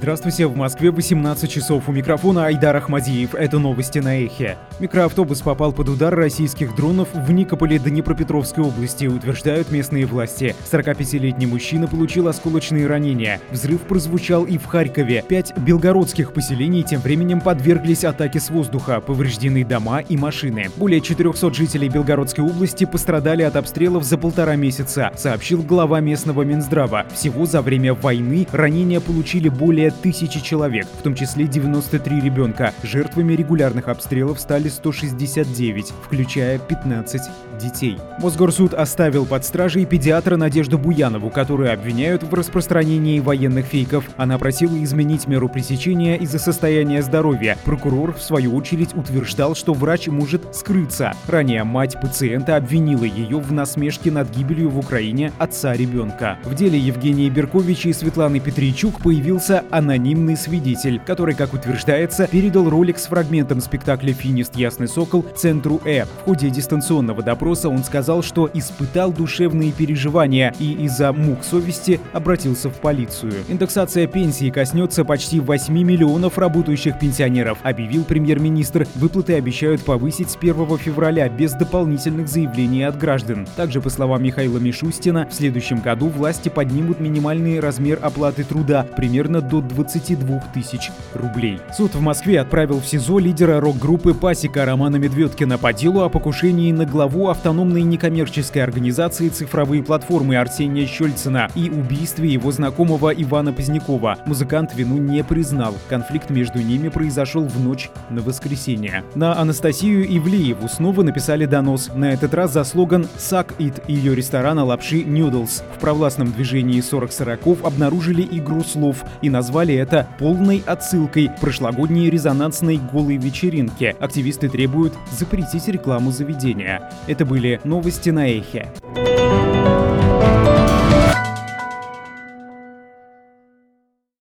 Здравствуйте, в Москве 18 часов. У микрофона Айдар Ахмадиев. Это новости на Эхе. Микроавтобус попал под удар российских дронов в Никополе Днепропетровской области, утверждают местные власти. 45-летний мужчина получил осколочные ранения. Взрыв прозвучал и в Харькове. 5 белгородских поселений тем временем подверглись атаке с воздуха. Повреждены дома и машины. Более 400 жителей Белгородской области пострадали от обстрелов за 1,5 месяца, сообщил глава местного Минздрава. Всего за время войны ранения получили более 1000 человек, в том числе 93 ребенка. Жертвами регулярных обстрелов стали 169, включая 15 детей. Мосгорсуд оставил под стражей педиатра Надежду Буянову, которую обвиняют в распространении военных фейков. Она просила изменить меру пресечения из-за состояния здоровья. Прокурор, в свою очередь, утверждал, что врач может скрыться. Ранее мать пациента обвинила ее в насмешке над гибелью в Украине отца ребенка. В деле Евгении Беркович и Светланы Петричук появился анонимный свидетель, который, как утверждается, передал ролик с фрагментом спектакля «Финист. Ясный сокол» Центру Э. В ходе дистанционного допроса он сказал, что испытал душевные переживания и из-за мук совести обратился в полицию. Индексация пенсии коснется почти 8 миллионов работающих пенсионеров, объявил премьер-министр. Выплаты обещают повысить с 1 февраля без дополнительных заявлений от граждан. Также, по словам Михаила Мишустина, в следующем году власти поднимут минимальный размер оплаты труда примерно до 22 тысяч рублей. Суд в Москве отправил в СИЗО лидера рок-группы «Пасека» Романа Медведкина по делу о покушении на главу автономной некоммерческой организации «Цифровые платформы» Арсения Щольцина и убийстве его знакомого Ивана Позднякова. Музыкант вину не признал. Конфликт между ними произошел в ночь на воскресенье. На Анастасию Ивлееву снова написали донос. На этот раз за слоган «Suck It» ее ресторана лапши «Noodles». В провластном движении 40-40 обнаружили игру слов и назвали это полной отсылкой к прошлогодней резонансной голой вечеринке. Активисты требуют запретить рекламу заведения. Это были новости на Эхе.